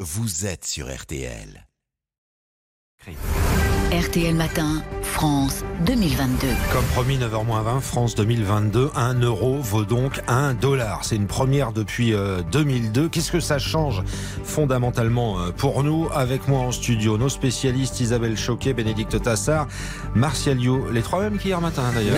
vous êtes sur RTL. RTL Matin, France 2022. Comme promis, 9h-20, France 2022, 1 euro vaut donc $1. C'est une première depuis 2002. Qu'est-ce que ça change fondamentalement pour nous? Avec moi en studio, nos spécialistes Isabelle Choquet, Bénédicte Tassard, Martial You, les trois mêmes qu'hier matin d'ailleurs.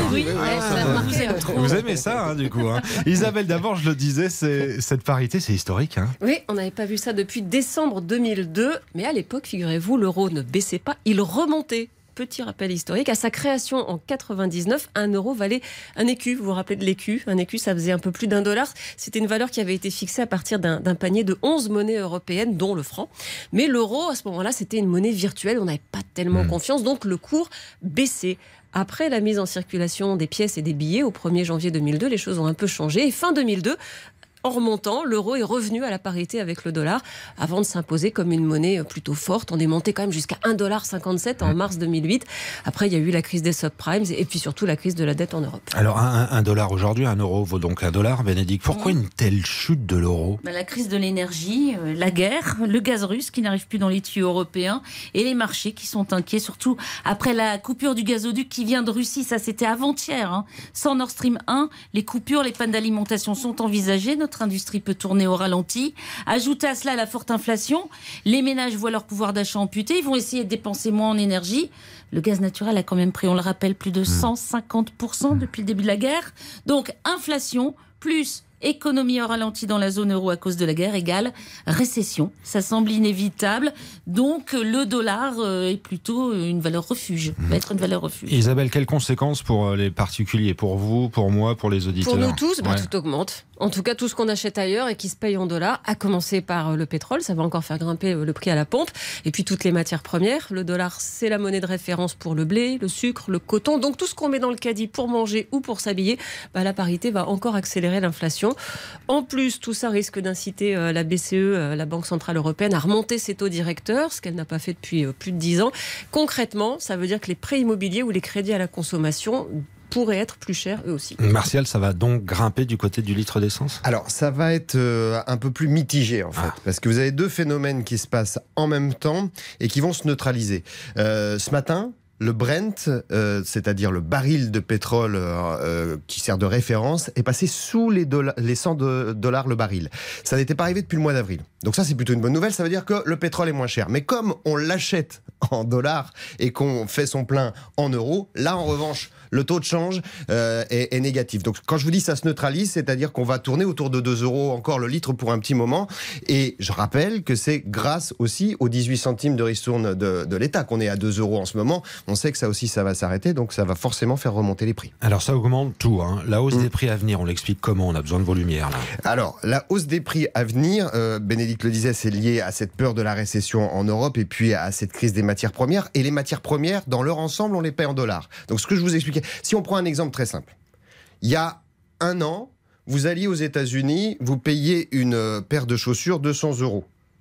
Vous aimez ça du coup. Isabelle, d'abord je le disais, cette parité c'est historique. Oui, on n'avait pas vu ça depuis décembre 2002, mais à l'époque, figurez-vous, l'euro ne baissait pas, il remontait. Petit rappel historique, à sa création en 99, 1 euro valait un écu. Vous vous rappelez de l'écu? Un écu, ça faisait un peu plus $1. C'était une valeur qui avait été fixée à partir d'un panier de 11 monnaies européennes, dont le franc. Mais l'euro, à ce moment-là, c'était une monnaie virtuelle. On n'avait pas tellement confiance, donc le cours baissait. Après la mise en circulation des pièces et des billets au 1er janvier 2002, les choses ont un peu changé. Et fin 2002, en remontant, l'euro est revenu à la parité avec le dollar avant de s'imposer comme une monnaie plutôt forte. On est monté quand même jusqu'à $1,57 en mars 2008. Après, il y a eu la crise des subprimes et puis surtout la crise de la dette en Europe. Alors, un dollar aujourd'hui, 1 euro vaut donc $1. Bénédicte, pourquoi une telle chute de l'euro? La crise de l'énergie, la guerre, le gaz russe qui n'arrive plus dans les tuyaux européens et les marchés qui sont inquiets, surtout après la coupure du gazoduc qui vient de Russie. Ça, c'était avant-hier. Sans Nord Stream 1, les coupures, les pannes d'alimentation sont envisagées. Notre industrie peut tourner au ralenti. Ajoutez à cela la forte inflation. Les ménages voient leur pouvoir d'achat amputé. Ils vont essayer de dépenser moins en énergie. Le gaz naturel a quand même pris, on le rappelle, plus de 150% depuis le début de la guerre. Donc, inflation plus économie au ralenti dans la zone euro à cause de la guerre égale récession. Ça semble inévitable. Donc, le dollar est plutôt une valeur refuge. Va être une valeur refuge. Isabelle, quelles conséquences pour les particuliers? Pour vous, pour moi, pour les auditeurs? Pour nous tous, tout augmente. En tout cas, tout ce qu'on achète ailleurs et qui se paye en dollars, à commencer par le pétrole, ça va encore faire grimper le prix à la pompe. Et puis toutes les matières premières. Le dollar, c'est la monnaie de référence pour le blé, le sucre, le coton. Donc tout ce qu'on met dans le caddie pour manger ou pour s'habiller, la parité va encore accélérer l'inflation. En plus, tout ça risque d'inciter la BCE, la Banque Centrale Européenne, à remonter ses taux directeurs, ce qu'elle n'a pas fait depuis plus de 10 ans. Concrètement, ça veut dire que les prêts immobiliers ou les crédits à la consommation pourraient être plus chers eux aussi. Martial, ça va donc grimper du côté du litre d'essence? Alors, ça va être un peu plus mitigé en fait, parce que vous avez deux phénomènes qui se passent en même temps et qui vont se neutraliser. Ce matin, le Brent, c'est-à-dire le baril de pétrole qui sert de référence, est passé sous les $100 le baril. Ça n'était pas arrivé depuis le mois d'avril. Donc ça, c'est plutôt une bonne nouvelle. Ça veut dire que le pétrole est moins cher. Mais comme on l'achète en dollars et qu'on fait son plein en euros, là, en revanche, le taux de change est négatif. Donc quand je vous dis ça se neutralise, c'est-à-dire qu'on va tourner autour de 2 euros encore le litre pour un petit moment. Et je rappelle que c'est grâce aussi aux 18 centimes de ristourne de l'État qu'on est à 2 euros en ce moment. On sait que ça aussi, ça va s'arrêter, donc ça va forcément faire remonter les prix. Alors ça augmente tout, La hausse des prix à venir, on l'explique comment? On a besoin de vos lumières là. Alors, la hausse des prix à venir, Bénédicte le disait, c'est lié à cette peur de la récession en Europe et puis à cette crise des matières premières. Et les matières premières, dans leur ensemble, on les paie en dollars. Donc ce que je vous expliquais, si on prend un exemple très simple. Il y a 1 an, vous alliez aux États-Unis, vous payiez une paire de chaussures $200.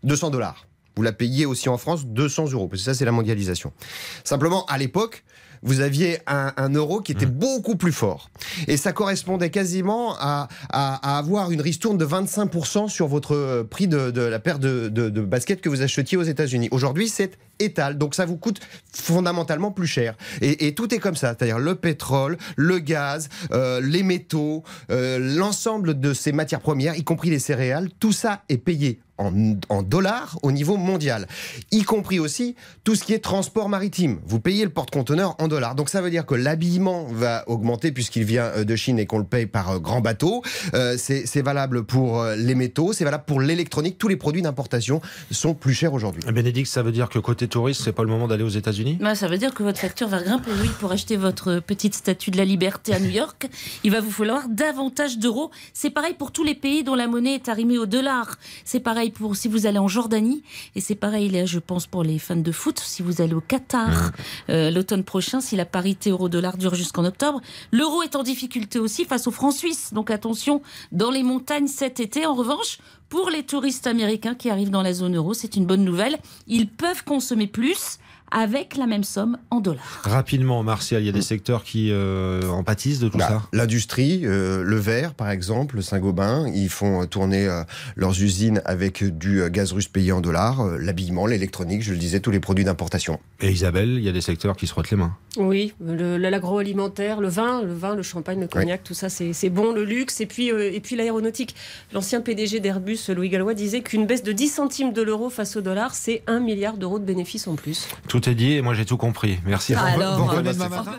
Vous la payiez aussi en France, 200 euros, parce que ça, c'est la mondialisation. Simplement, à l'époque, vous aviez un euro qui était beaucoup plus fort. Et ça correspondait quasiment à avoir une ristourne de 25% sur votre prix de la paire de baskets que vous achetiez aux États-Unis. Aujourd'hui, c'est étal, donc ça vous coûte fondamentalement plus cher. Et tout est comme ça, c'est-à-dire le pétrole, le gaz, les métaux, l'ensemble de ces matières premières, y compris les céréales, tout ça est payé en dollars au niveau mondial, y compris aussi tout ce qui est transport maritime. Vous payez le porte-conteneur en dollars. Donc ça veut dire que l'habillement va augmenter puisqu'il vient de Chine et qu'on le paye par grand bateau. C'est valable pour les métaux, c'est valable pour l'électronique. Tous les produits d'importation sont plus chers aujourd'hui. Bénédicte, ça veut dire que côté touriste, c'est pas le moment d'aller aux États-Unis? Ça veut dire que votre facture va grimper. Oui, pour acheter votre petite statue de la liberté à New York, il va vous falloir davantage d'euros. C'est pareil pour tous les pays dont la monnaie est arrimée au dollar. C'est pareil pour si vous allez en Jordanie, et c'est pareil là, je pense pour les fans de foot, si vous allez au Qatar l'automne prochain, si la parité euro-dollar dure jusqu'en octobre. L'euro est en difficulté aussi face au franc suisse, donc attention dans les montagnes cet été. En revanche, Pour les touristes américains qui arrivent dans la zone euro, c'est une bonne nouvelle. Ils peuvent consommer plus avec la même somme en dollars. Rapidement, Martial, il y a des secteurs qui en pâtissent de tout ça. L'industrie, le verre par exemple, Saint-Gobain, ils font tourner leurs usines avec du gaz russe payé en dollars, l'habillement, l'électronique, je le disais, tous les produits d'importation. Et Isabelle, il y a des secteurs qui se frottent les mains. Oui, l'agroalimentaire, le vin, le champagne, le cognac, tout ça c'est bon, le luxe et puis l'aéronautique. L'ancien PDG d'Airbus, Louis Gallois, disait qu'une baisse de 10 centimes de l'euro face au dollar, c'est 1 milliard d'euros de bénéfices en plus. Tout est dit et moi j'ai tout compris. Merci. Alors, vous revenez demain matin ?